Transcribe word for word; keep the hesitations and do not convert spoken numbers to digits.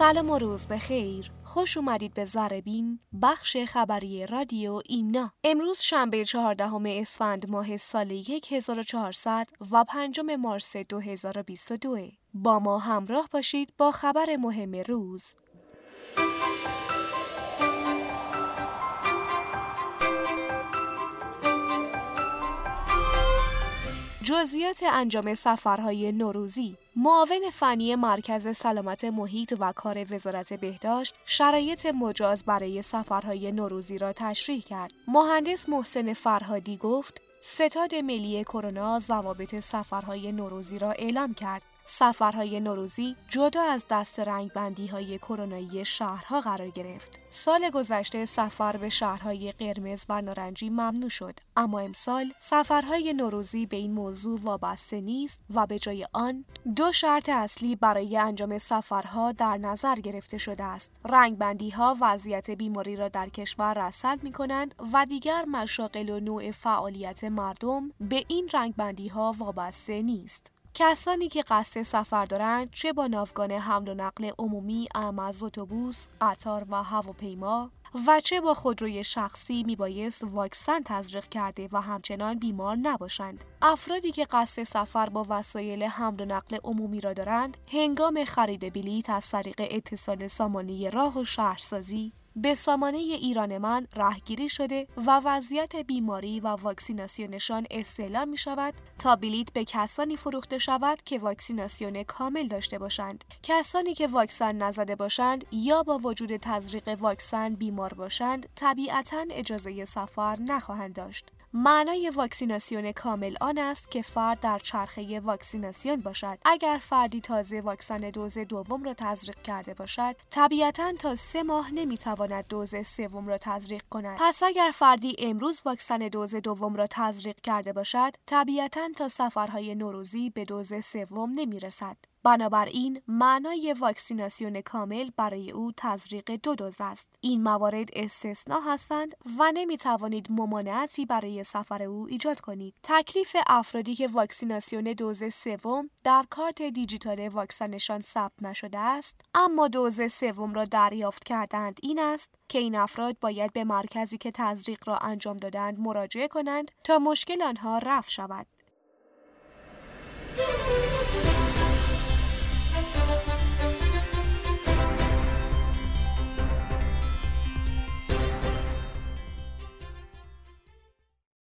سلام و روز بخیر. خوش اومدید به ذره‌بین، بخش خبری رادیو ایمنا. امروز شنبه چهاردهم اسفند ماه سال هزار و چهارصد و پنجم مارس دو هزار و بیست و دو. با ما همراه باشید با خبر مهم روز. جزئیات انجام سفرهای نوروزی. معاون فنی مرکز سلامت محیط و کار وزارت بهداشت شرایط مجاز برای سفرهای نوروزی را تشریح کرد. مهندس محسن فرهادی گفت: ستاد ملی کرونا ضوابط سفرهای نوروزی را اعلام کرد. سفرهای نوروزی جدا از دست رنگبندی‌های کرونایی شهرها قرار گرفت. سال گذشته سفر به شهرهای قرمز و نارنجی ممنوع شد، اما امسال سفرهای نوروزی به این موضوع وابسته نیست و به جای آن دو شرط اصلی برای انجام سفرها در نظر گرفته شده است. رنگبندی‌ها وضعیت بیماری را در کشور رصد می‌کنند و دیگر مشاغل و نوع فعالیت مردم به این رنگبندی‌ها وابسته نیست. کسانی که قصد سفر دارند، چه با ناوگان حمل و نقل عمومی اعم از اتوبوس، قطار و هواپیما و چه با خودروی شخصی میبایست واکسن تزریق کرده و همچنان بیمار نباشند. افرادی که قصد سفر با وسایل حمل و نقل عمومی را دارند، هنگام خرید بلیط از طریق اتصال سامانه راه و شهرسازی به سامانه ایران من راهگیری شده و وضعیت بیماری و واکسیناسیونشان استعلام می شود تا بلیط به کسانی فروخته شود که واکسیناسیون کامل داشته باشند. کسانی که واکسن نزده باشند یا با وجود تزریق واکسن بیمار باشند طبیعتاً اجازه سفر نخواهند داشت. معنای واکسیناسیون کامل آن است که فرد در چرخه واکسیناسیون باشد. اگر فردی تازه واکسن دوز دوم را تزریق کرده باشد، طبیعتاً تا سه ماه نمیتواند دوز سوم را تزریق کند. پس اگر فردی امروز واکسن دوز دوم را تزریق کرده باشد، طبیعتاً تا سفرهای نوروزی به دوز سوم نمیرسد. بنابراین معنای واکسیناسیون کامل برای او تزریق دو دوز است. این موارد استثناء هستند و نمیتوانید ممانعتی برای سفر او ایجاد کنید. تکلیف افرادی که واکسیناسیون دوز سوم در کارت دیجیتال واکسنشان ثبت نشده است اما دوز سوم را دریافت کردند این است که این افراد باید به مرکزی که تزریق را انجام دادند مراجعه کنند تا مشکل آنها رفع شود.